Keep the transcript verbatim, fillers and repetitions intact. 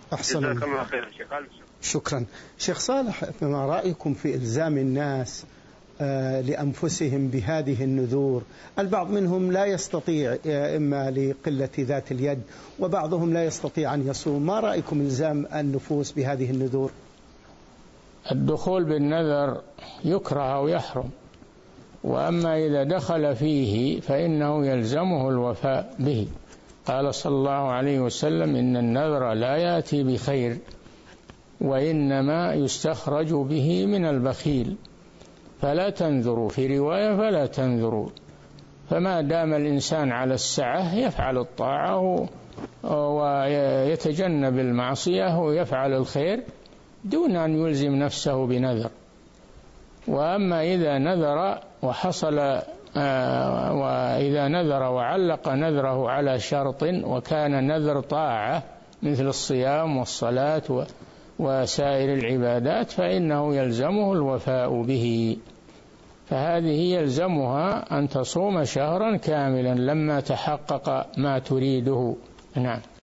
أحسن جزاك الله خير شيخ. شكرا. شيخ صالح، ما رأيكم في إلزام الناس آه لأنفسهم بهذه النذور؟ البعض منهم لا يستطيع إما لقلة ذات اليد، وبعضهم لا يستطيع أن يصوم. ما رأيكم إلزام النفوس بهذه النذور؟ الدخول بالنذر يكره أو يحرم، وأما إذا دخل فيه فإنه يلزمه الوفاء به. قال صلى الله عليه وسلم: إن النذر لا يأتي بخير وإنما يستخرج به من البخيل، فلا تنذروا، في رواية فلا تنذروا. فما دام الإنسان على السعة يفعل الطاعة ويتجنب المعصية ويفعل الخير دون أن يلزم نفسه بنذر. وأما إذا نذر وحصل آه وإذا نذر وعلق نذره على شرط وكان نذر طاعة مثل الصيام والصلاة وسائر العبادات فإنه يلزمه الوفاء به. فهذه يلزمها أن تصوم شهرا كاملا لما تحقق ما تريده. نعم.